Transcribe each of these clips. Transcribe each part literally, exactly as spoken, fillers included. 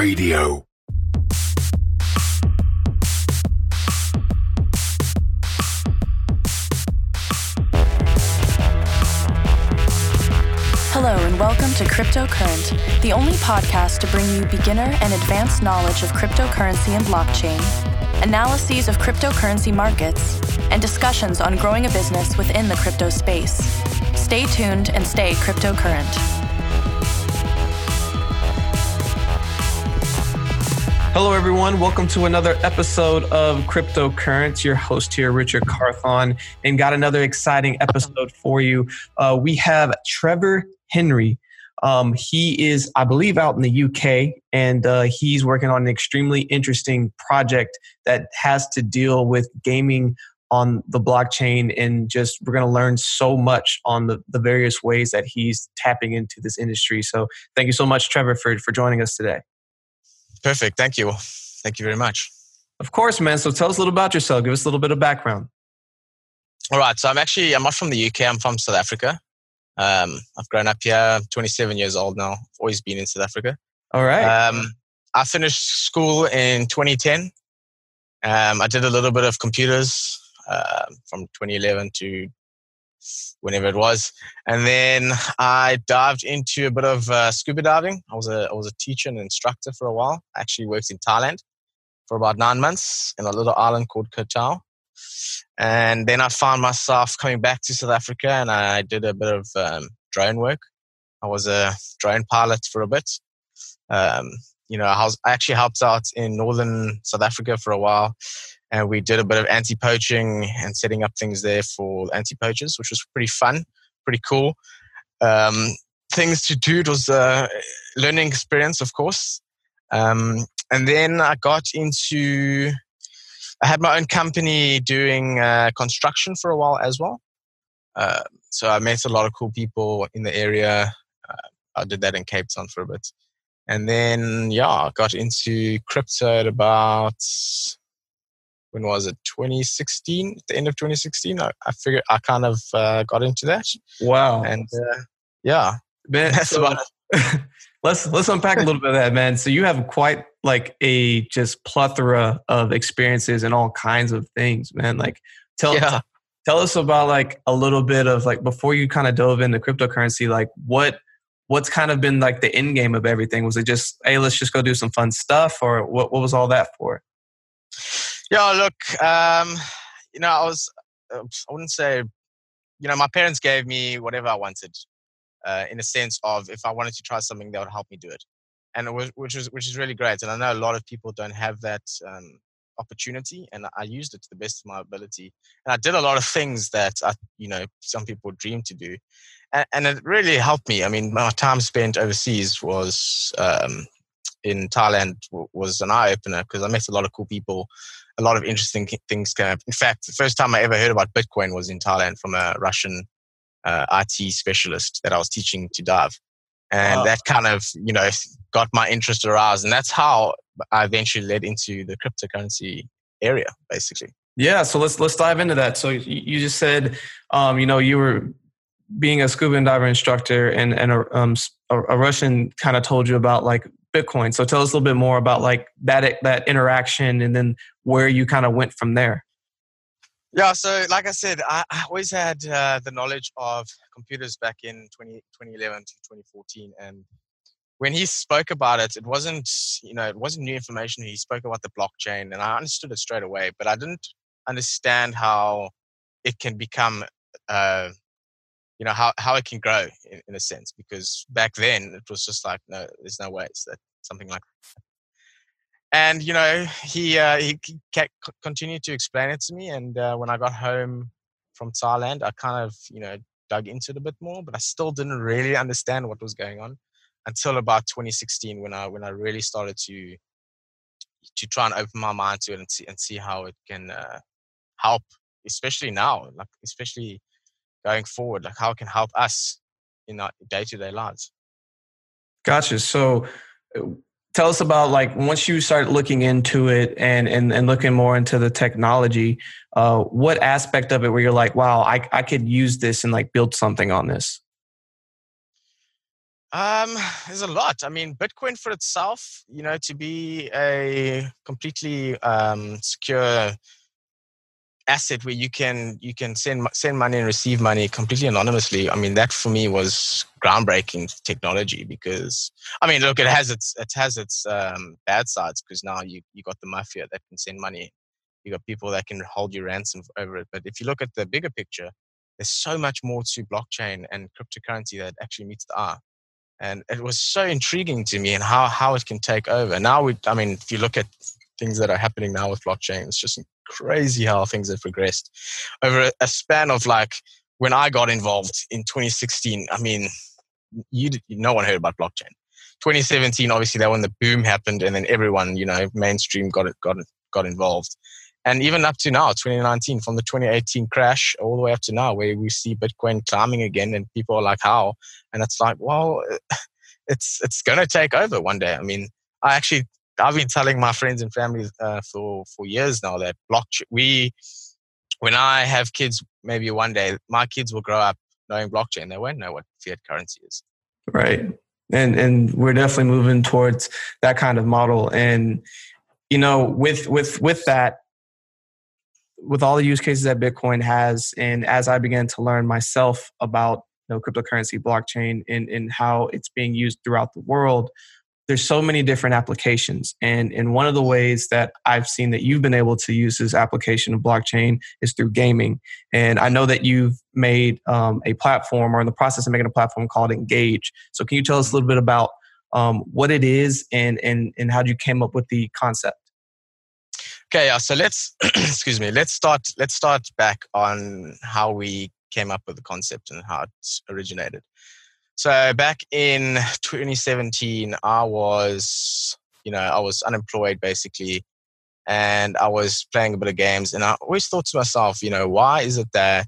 Radio. Hello and welcome to Cryptocurrent, the only podcast to bring you beginner and advanced knowledge of cryptocurrency and blockchain, analyses of cryptocurrency markets, and discussions on growing a business within the crypto space. Stay tuned and stay cryptocurrent. Hello, everyone. Welcome to another episode of Cryptocurrent. Your host here, Richard Carthon, and got another exciting episode for you. Uh, we have Trevor Henry. Um, he is, I believe, out in the U K, and uh, he's working on an extremely interesting project that has to deal with gaming on the blockchain, and just we're going to learn so much on the, the various ways that he's tapping into this industry. So thank you so much, Trevor, for, for joining us today. Perfect. Thank you. Thank you very much. Of course, man. So tell us a little about yourself. Give us a little bit of background. All right. So I'm actually, I'm not from the U K. I'm from South Africa. Um, I've grown up here. I'm twenty-seven years old now. I've always been in South Africa. All right. Um, I finished school in twenty ten. Um, I did a little bit of computers uh, from twenty eleven to whenever it was. And then I dived into a bit of uh, scuba diving. I was a I was a teacher and instructor for a while. I actually worked in Thailand for about nine months in a little island called Koh Tao. And then I found myself coming back to South Africa, and I did a bit of um, drone work. I was a drone pilot for a bit. Um, you know, I, was, I actually helped out in northern South Africa for a while. And we did a bit of anti-poaching and setting up things there for anti-poachers, which was pretty fun, pretty cool. Um, things to do, it was a learning experience, of course. Um, and then I got into, I had my own company doing uh, construction for a while as well. Uh, so I met a lot of cool people in the area. Uh, I did that in Cape Town for a bit. And then, yeah, I got into crypto at about... when was it? twenty sixteen, at the end of twenty sixteen, I, I figured I kind of uh, got into that. Wow. And uh, yeah, man, that's so, about it. let's, let's unpack a little bit of that, man. So you have quite like a just plethora of experiences and all kinds of things, man. Like tell, yeah. tell us about like a little bit of like, before you kind of dove into cryptocurrency, like what, what's kind of been like the end game of everything? Was it just, hey, let's just go do some fun stuff, or what, what was all that for? Yeah, look, um, you know, I was, I wouldn't say, you know, my parents gave me whatever I wanted, uh, in a sense of if I wanted to try something, they would help me do it. And it was, which is, which is really great. And I know a lot of people don't have that um, opportunity, and I used it to the best of my ability. And I did a lot of things that, I, you know, some people dream to do. And, and it really helped me. I mean, my time spent overseas was, um, in Thailand was an eye-opener, because I met a lot of cool people. A lot of interesting things came up. In fact, the first time I ever heard about Bitcoin was in Thailand from a Russian uh, I T specialist that I was teaching to dive. And wow. That kind of, you know, got my interest aroused. And that's how I eventually led into the cryptocurrency area, basically. Yeah. So let's, let's dive into that. So you just said, um, you know, you were being a scuba and diver instructor, and, and a, um, a, a Russian kind of told you about like Bitcoin. So tell us a little bit more about like that, that interaction, and then where you kind of went from there. Yeah. So like I said, I, I always had uh, the knowledge of computers back in twenty eleven to twenty fourteen. And when he spoke about it, it wasn't, you know, it wasn't new information. He spoke about the blockchain, and I understood it straight away, but I didn't understand how it can become, uh, you know, how, how it can grow in, in a sense, because back then it was just like, no, there's no way it's that something like that. And, you know, he, uh, he continued to explain it to me. And uh, when I got home from Thailand, I kind of, you know, dug into it a bit more, but I still didn't really understand what was going on until about twenty sixteen, when I, when I really started to, to try and open my mind to it and see, and see how it can uh, help, especially now, like, especially going forward, like how it can help us in our day-to-day lives. Gotcha. So tell us about like, once you start looking into it and, and, and looking more into the technology, uh, what aspect of it where you're like, wow, I, I could use this and like build something on this? Um, there's a lot. I mean, Bitcoin for itself, you know, to be a completely um, secure asset where you can you can send send money and receive money completely anonymously. I mean, that for me was groundbreaking technology because I mean, look, it has its it has its um, bad sides because now you you got the mafia that can send money, you got people that can hold you ransom over it. But if you look at the bigger picture, there's so much more to blockchain and cryptocurrency that actually meets the eye. And it was so intriguing to me and how, how it can take over. Now, we, I mean, if you look at things that are happening now with blockchain, it's just crazy how things have progressed. Over a, a span of like, when I got involved in twenty sixteen, I mean, you, no one heard about blockchain. twenty seventeen, obviously, that when the boom happened and then everyone, you know, mainstream got it, got it, got involved. And even up to now, twenty nineteen, from the twenty eighteen crash all the way up to now, where we see Bitcoin climbing again and people are like, how? And it's like, well, it's it's going to take over one day. I mean, I actually, I've been telling my friends and family uh, for, for years now that blockchain, we, when I have kids, maybe one day, my kids will grow up knowing blockchain. They won't know what fiat currency is. Right. And and we're definitely moving towards that kind of model. And, you know, with with with that, with all the use cases that Bitcoin has, and as I began to learn myself about, you know, cryptocurrency, blockchain, and, and how it's being used throughout the world, there's so many different applications. And, and one of the ways that I've seen that you've been able to use this application of blockchain is through gaming. And I know that you've made um, a platform, or in the process of making a platform called Engage. So can you tell us a little bit about um, what it is and, and, and how you came up with the concept? Okay, yeah. So let's excuse me. Let's start. Let's start back on how we came up with the concept and how it originated. So back in twenty seventeen, I was, you know, I was unemployed basically, and I was playing a bit of games. And I always thought to myself, you know, why is it that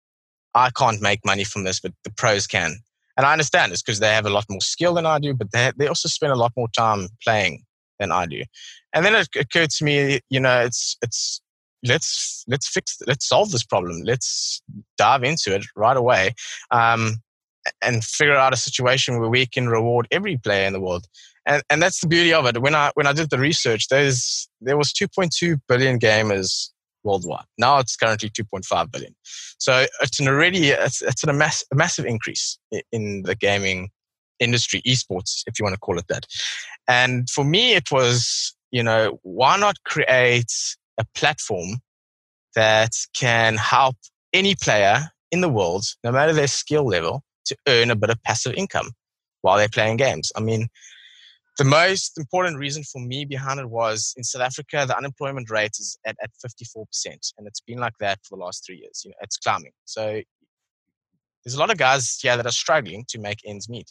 I can't make money from this, but the pros can? And I understand this because they have a lot more skill than I do, but they they also spend a lot more time playing than I do. And then it occurred to me, you know, it's it's let's let's fix let's solve this problem. Let's dive into it right away, um, and figure out a situation where we can reward every player in the world. And and that's the beauty of it. When I when I did the research, there's there was two point two billion gamers worldwide. Now it's currently two point five billion. So it's an already it's it's an, a, mass, a massive increase in the gaming industry, esports, if you want to call it that. And for me, it was, you know, why not create a platform that can help any player in the world, no matter their skill level, to earn a bit of passive income while they're playing games. I mean, the most important reason for me behind it was in South Africa, the unemployment rate is at, at fifty-four percent. And it's been like that for the last three years. You know, it's climbing. So there's a lot of guys here that are struggling to make ends meet.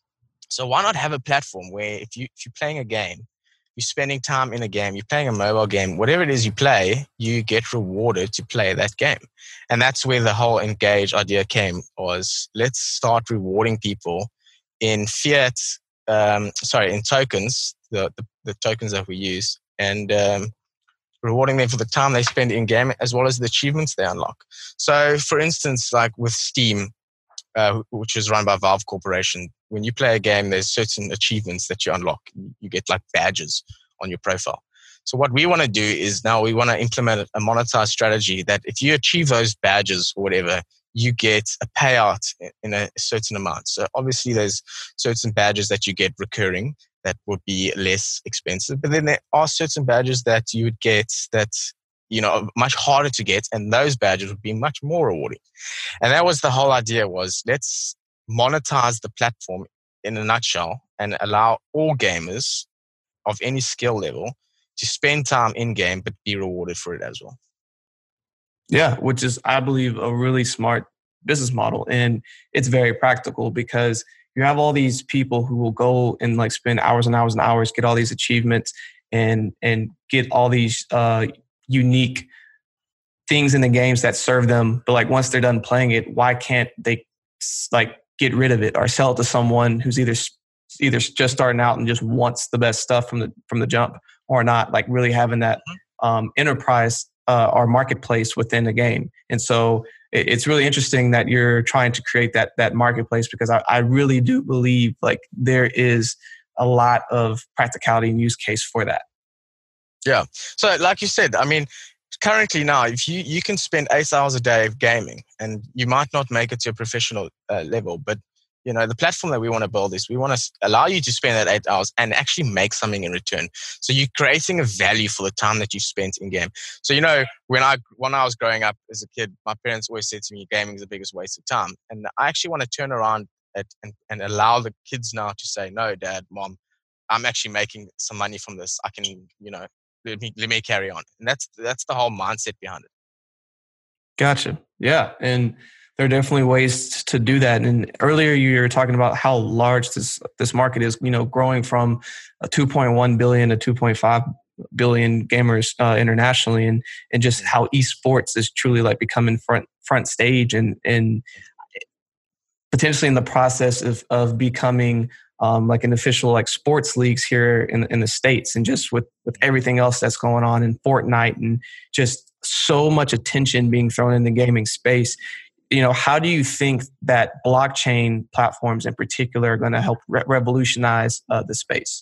So why not have a platform where if, you, if you're playing a game, you're spending time in a game, you're playing a mobile game, whatever it is you play, you get rewarded to play that game. And that's where the whole Engage idea came, was let's start rewarding people in fiat, um, sorry, in tokens, the, the, the tokens that we use, and um, rewarding them for the time they spend in game as well as the achievements they unlock. So for instance, like with Steam, uh, which is run by Valve Corporation, when you play a game, there's certain achievements that you unlock. You get like badges on your profile. So what we want to do is now we want to implement a monetized strategy that if you achieve those badges or whatever, you get a payout in a certain amount. So obviously there's certain badges that you get recurring that would be less expensive. But then there are certain badges that you would get that, you know, much harder to get. And those badges would be much more rewarding. And that was the whole idea, was let's monetize the platform in a nutshell and allow all gamers of any skill level to spend time in game but be rewarded for it as well. Yeah, which is, I believe, a really smart business model. And it's very practical because you have all these people who will go and like spend hours and hours and hours, get all these achievements and and get all these uh, unique things in the games that serve them. But like once they're done playing it, why can't they like get rid of it or sell it to someone who's either either just starting out and just wants the best stuff from the from the jump, or not, like really having that um, enterprise uh, or marketplace within the game. And so it's really interesting that you're trying to create that that marketplace, because I, I really do believe like there is a lot of practicality and use case for that. Yeah. So like you said, I mean, currently now, if you, you can spend eight hours a day of gaming, and you might not make it to a professional uh, level, but you know, the platform that we want to build is we want to allow you to spend that eight hours and actually make something in return. So you're creating a value for the time that you spent in game. So, you know, when I when I was growing up as a kid, my parents always said to me, gaming is the biggest waste of time. And I actually want to turn around it and, and allow the kids now to say, no, Dad, Mom, I'm actually making some money from this. I can, you know, let me, let me carry on. And that's that's the whole mindset behind it. Gotcha. Yeah. And there are definitely ways to do that. And earlier you were talking about how large this this market is, you know, growing from a two point one billion to two point five billion gamers uh, internationally, and and just how esports is truly like becoming front front stage and and potentially in the process of of becoming um, like an official like sports leagues here in in the States, and just with with everything else that's going on in Fortnite and just so much attention being thrown in the gaming space. You know, how do you think that blockchain platforms in particular are going to help re- revolutionize uh, the space?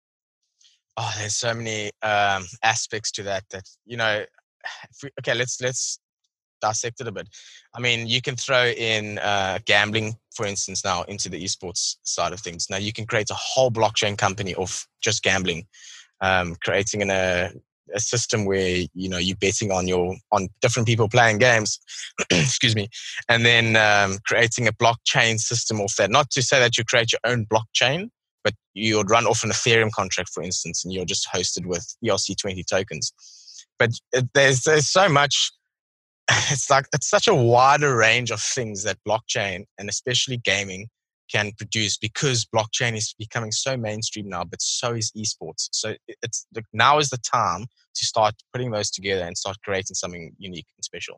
Oh, there's so many um, aspects to that. That you know, if we, okay, let's let's dissect it a bit. I mean, you can throw in uh, gambling, for instance, now into the esports side of things. Now you can create a whole blockchain company of just gambling, um, creating an, a a system where you know you're betting on your on different people playing games. Excuse me, and then um, creating a blockchain system of that. Not to say that you create your own blockchain, but you would run off an Ethereum contract, for instance, and you're just hosted with E R C twenty tokens. But it, there's there's so much. It's like it's such a wider range of things that blockchain and especially gaming can produce, because blockchain is becoming so mainstream now, but so is esports. So it's now is the time to start putting those together and start creating something unique and special.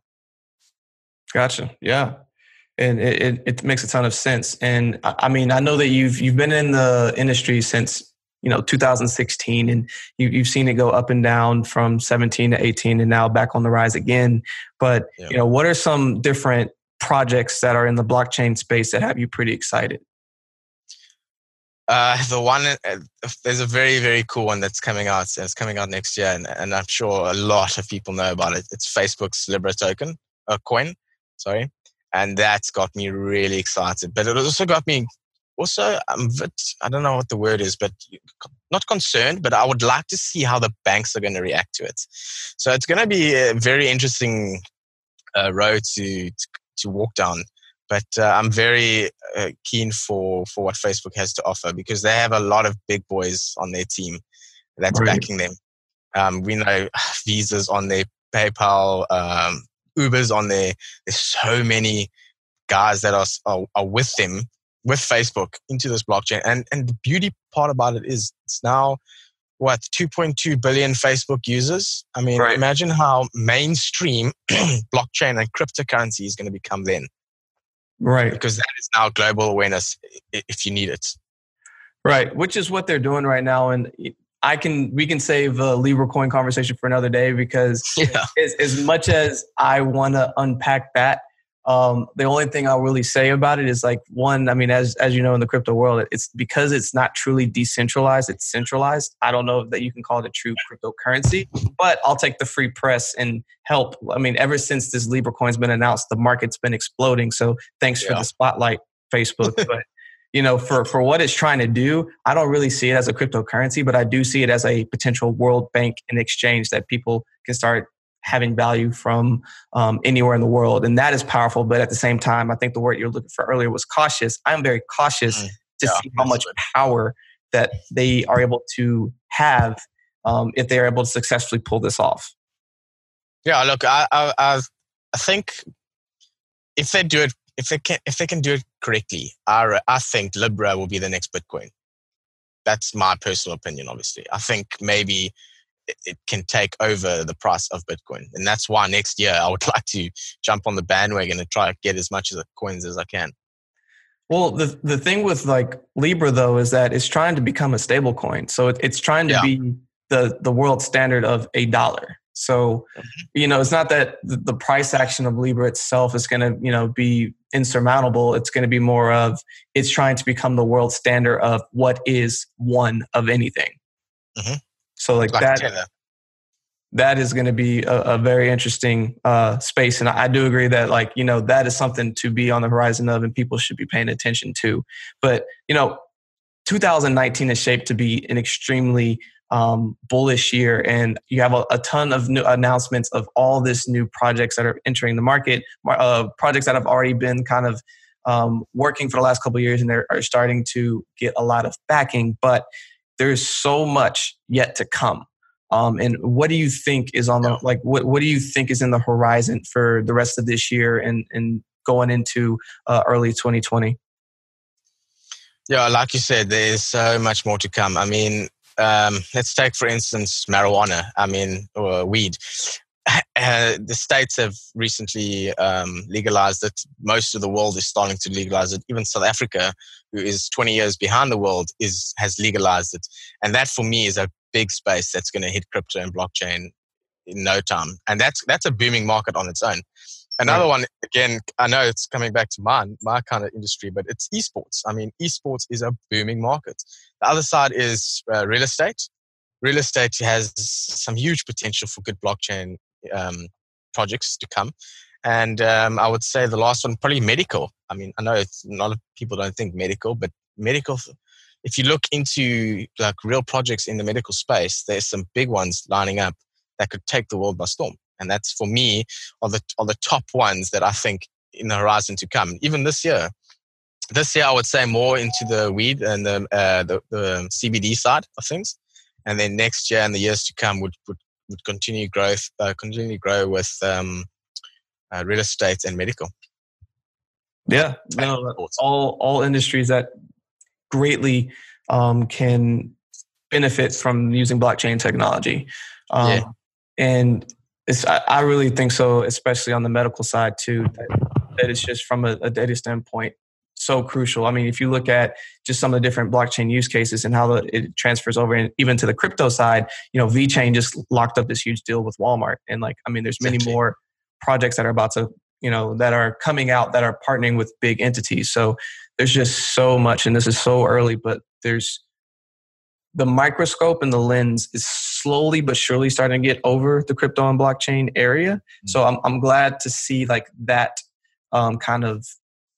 Gotcha. Yeah. And it, it, it makes a ton of sense. And I mean, I know that you've you've been in the industry since, you know, two thousand sixteen, and you, you've seen it go up and down from seventeen to eighteen and now back on the rise again. But, yeah. you know, what are some different projects that are in the blockchain space that have you pretty excited? Uh, the one, uh, there's a very, very cool one that's coming out. It's coming out next year, and, and I'm sure a lot of people know about it. It's Facebook's Libra token, uh, coin, sorry. And that's got me really excited. But it also got me, also, I'm a bit, I don't know what the word is, but not concerned, but I would like to see how the banks are going to react to it. So it's going to be a very interesting uh, road to, to to walk down. But uh, I'm very uh, keen for, for what Facebook has to offer, because they have a lot of big boys on their team that's right. backing them. Um, we know Visa's on their PayPal, um, Uber's on there. There's so many guys that are, are are with them, with Facebook, into this blockchain. And and the beauty part about it is it's now, what, two point two billion Facebook users? I mean, right. imagine how mainstream blockchain and cryptocurrency is going to become then. Right. Because that is now global awareness if you need it. Right. Which is what they're doing right now. And I can, we can save a Libra coin conversation for another day, because yeah. as, as much as I want to unpack that, um, the only thing I'll really say about it is like, one, I mean, as, as you know, in the crypto world, it's because it's not truly decentralized, it's centralized. I don't know that you can call it a true cryptocurrency, but I'll take the free press and help. I mean, ever since this Libra coin's been announced, the market's been exploding. So thanks yeah. for the spotlight, Facebook. But you know, for, for what it's trying to do, I don't really see it as a cryptocurrency, but I do see it as a potential world bank and exchange that people can start having value from um, anywhere in the world. And that is powerful. But at the same time, I think the word you're looking for earlier was cautious. I'm very cautious mm, to yeah, see how much good. power that they are able to have um, if they're able to successfully pull this off. Yeah, look, I, I, I think if they do it, if they can, if they can do it correctly, I, I think Libra will be the next Bitcoin. That's my personal opinion, obviously. I think maybe it can take over the price of Bitcoin. And that's why next year I would like to jump on the bandwagon and try to get as much of the coins as I can. Well, the the thing with like Libra though is that it's trying to become a stable coin. So it, it's trying to yeah. be the, the world standard of a dollar. So, you know, it's not that the price action of Libra itself is going to, you know, be insurmountable. It's going to be more of it's trying to become the world standard of what is one of anything. Mm-hmm. So like, like that, Taylor. that is going to be a, a very interesting uh, space. And I, I do agree that like, you know, that is something to be on the horizon of and people should be paying attention to. But, you know, two thousand nineteen is shaped to be an extremely um, bullish year. And you have a, a ton of new announcements of all this new projects that are entering the market, uh, projects that have already been kind of um, working for the last couple of years and they're are starting to get a lot of backing. But there's so much yet to come. Um, and what do you think is on the, like, what, what do you think is in the horizon for the rest of this year and, and going into uh, early twenty twenty? Yeah, like you said, there is so much more to come. I mean, um, let's take, for instance, marijuana, I mean, or weed. Uh, the states have recently um, legalized it. Most of the world is starting to legalize it. Even South Africa, who is twenty years behind the world, is has legalized it. And that, for me, is a big space that's going to hit crypto and blockchain in no time. And that's that's a booming market on its own. Another right. one, again, I know it's coming back to my, my kind of industry, but it's esports. I mean, esports is a booming market. The other side is uh, real estate. Real estate has some huge potential for good blockchain um, projects to come. And um, I would say the last one, probably medical. I mean, I know it's, a lot of people don't think medical, but medical, if you look into like real projects in the medical space, there's some big ones lining up that could take the world by storm. And that's, for me, are the, are the top ones that I think in the horizon to come. Even this year, this year I would say more into the weed and the, uh, the, the C B D side of things. And then next year and the years to come would, would, would continue growth, uh, continue grow with um, uh, real estate and medical. Yeah, no, all all industries that greatly um, can benefit from using blockchain technology. Um, yeah. And it's, I, I really think so, especially on the medical side too, that, that it's just from a, a data standpoint so crucial. I mean, if you look at just some of the different blockchain use cases and how the, it transfers over, and even to the crypto side, you know, VeChain just locked up this huge deal with Walmart. And like, I mean, there's many exactly. more projects that are about to, you know, that are coming out that are partnering with big entities. So there's just so much, and this is so early, but there's the microscope and the lens is slowly but surely starting to get over the crypto and blockchain area. Mm-hmm. So I'm I'm glad to see like that um, kind of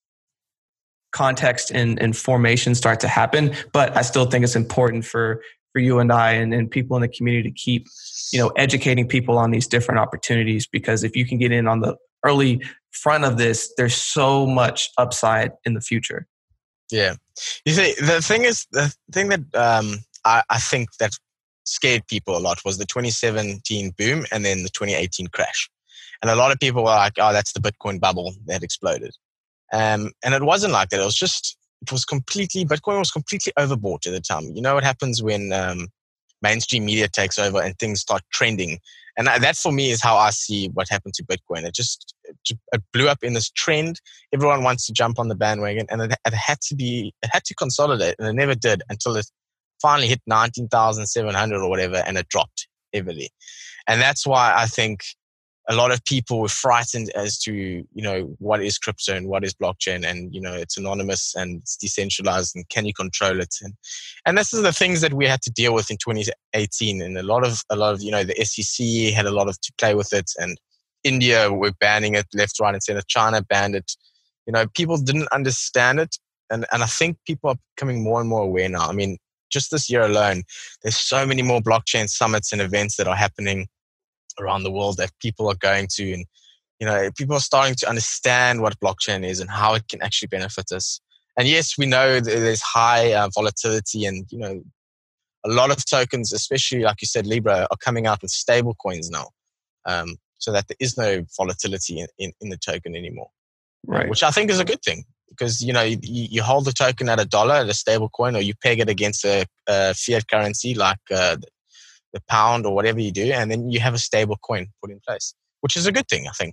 context and, and formation start to happen. But I still think it's important for for you and I and, and people in the community to keep, you know, educating people on these different opportunities, because if you can get in on the early front of this, there's so much upside in the future. Yeah. You see, the thing is, the thing that um, I, I think that scared people a lot was the twenty seventeen boom and then the twenty eighteen crash. And a lot of people were like, oh, that's the Bitcoin bubble that exploded. Um, and it wasn't like that. It was just, it was completely, Bitcoin was completely overbought at the time. You know what happens when um, mainstream media takes over and things start trending. And that for me is how I see what happened to Bitcoin. It just it blew up in this trend. Everyone wants to jump on the bandwagon, and it, it had to be, it had to consolidate, and it never did until it finally hit nineteen thousand seven hundred or whatever, and it dropped heavily. And that's why I think a lot of people were frightened as to, you know, what is crypto and what is blockchain, and, you know, it's anonymous and it's decentralized and can you control it? And, and this is the things that we had to deal with in twenty eighteen. And a lot of, a lot of, you know, the S E C had a lot of to play with it, and India were banning it left, right and center. China banned it. You know, people didn't understand it. And, and I think people are becoming more and more aware now. I mean, just this year alone, there's so many more blockchain summits and events that are happening around the world that people are going to, and, you know, people are starting to understand what blockchain is and how it can actually benefit us. And yes, we know there's high uh, volatility, and, you know, a lot of tokens, especially like you said, Libra, are coming out with stable coins now, um, so that there is no volatility in, in, in the token anymore, right? Which I think is a good thing, because, you know, you, you hold the token at a dollar, at a stable coin, or you peg it against a, a fiat currency like uh, the pound or whatever you do, and then you have a stable coin put in place, which is a good thing, I think.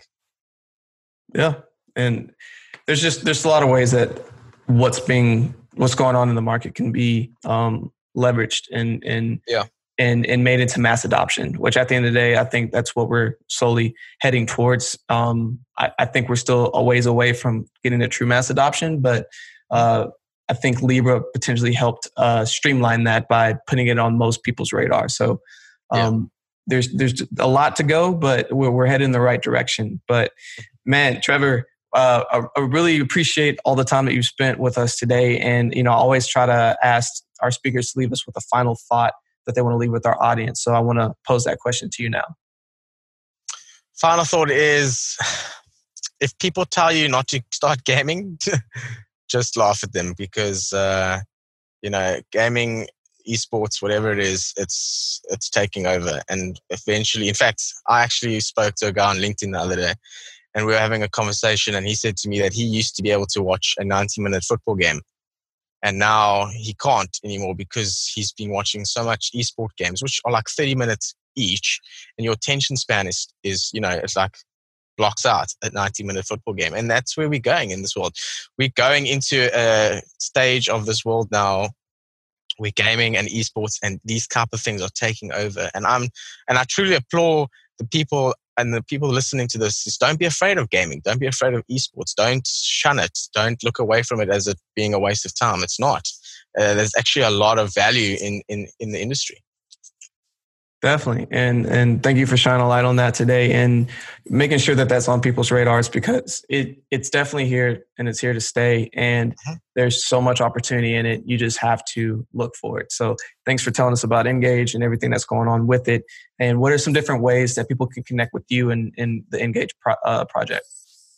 Yeah. And there's just, there's a lot of ways that what's being, what's going on in the market can be um, leveraged and, and yeah. and and made into mass adoption, which at the end of the day, I think that's what we're slowly heading towards. Um, I, I think we're still a ways away from getting to true mass adoption, but uh, I think Libra potentially helped uh, streamline that by putting it on most people's radar. So um, yeah. there's there's a lot to go, but we're, we're headed in the right direction. But man, Trevor, uh, I, I really appreciate all the time that you've spent with us today. And, you know, I always try to ask our speakers to leave us with a final thought that they want to leave with our audience. So I want to pose that question to you now. Final thought is, if people tell you not to start gaming, just laugh at them, because, uh, you know, gaming, esports, whatever it is, it's it's taking over. And eventually, in fact, I actually spoke to a guy on LinkedIn the other day, and we were having a conversation, and he said to me that he used to be able to watch a ninety-minute football game. And now he can't anymore because he's been watching so much esport games, which are like thirty minutes each. And your attention span is, is you know, it's like blocks out a ninety minute football game. And that's where we're going in this world. We're going into a stage of this world now where gaming and esports and these type of things are taking over. And I'm, and I truly applaud the people and the people listening to this is, don't be afraid of gaming. Don't be afraid of esports. Don't shun it. Don't look away from it as it being a waste of time. It's not. Uh, there's actually a lot of value in, in, in the industry. Definitely. And and thank you for shining a light on that today and making sure that that's on people's radars, because it it's definitely here and it's here to stay. And mm-hmm. there's so much opportunity in it. You just have to look for it. So thanks for telling us about Engage and everything that's going on with it. And what are some different ways that people can connect with you in, in the Engage pro, uh, project?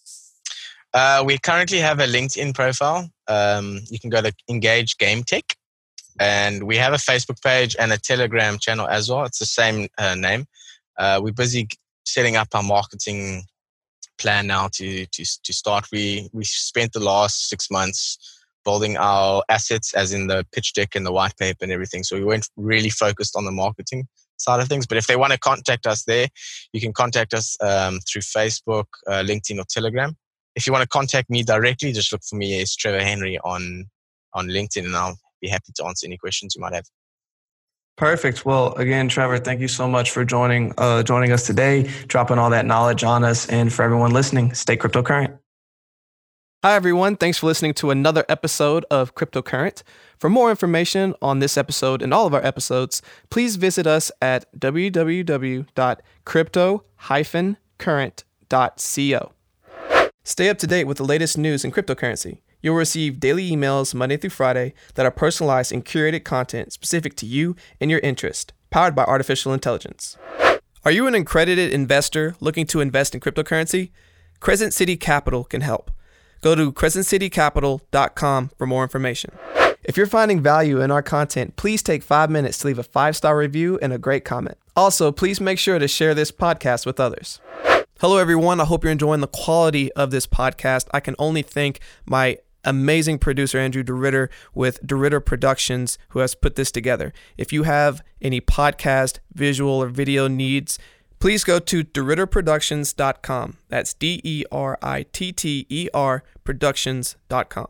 Uh, we currently have a LinkedIn profile. Um, you can go to Engage Game Tech. And we have a Facebook page and a Telegram channel as well. It's the same uh, name. Uh, we're busy setting up our marketing plan now to to to start. We we spent the last six months building our assets, as in the pitch deck and the white paper and everything. So we weren't really focused on the marketing side of things. But if they want to contact us there, you can contact us um, through Facebook, uh, LinkedIn, or Telegram. If you want to contact me directly, just look for me as Trevor Henry on on LinkedIn, and I'll be happy to answer any questions you might have. Perfect. Well, again, Trevor, thank you so much for joining uh, joining us today, dropping all that knowledge on us. And for everyone listening, stay cryptocurrent. Hi, everyone. Thanks for listening to another episode of Cryptocurrent. For more information on this episode and all of our episodes, please visit us at w w w dot crypto dash current dot co. Stay up to date with the latest news in cryptocurrency. You'll receive daily emails Monday through Friday that are personalized and curated content specific to you and your interest, powered by artificial intelligence. Are you an accredited investor looking to invest in cryptocurrency? Crescent City Capital can help. Go to crescent city capital dot com for more information. If you're finding value in our content, please take five minutes to leave a five-star review and a great comment. Also, please make sure to share this podcast with others. Hello, everyone. I hope you're enjoying the quality of this podcast. I can only thank my amazing producer, Andrew DeRitter, with DeRitter Productions, who has put this together. If you have any podcast, visual, or video needs, please go to deritter productions dot com. That's D E R I T T E R productions dot com.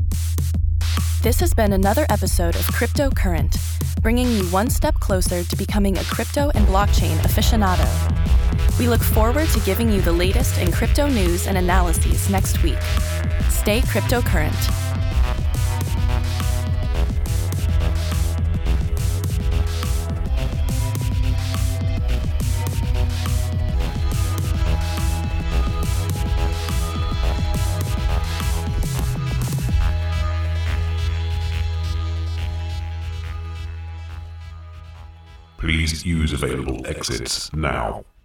This has been another episode of Cryptocurrent, bringing you one step closer to becoming a crypto and blockchain aficionado. We look forward to giving you the latest in crypto news and analyses next week. Stay cryptocurrent. Please use available exits now.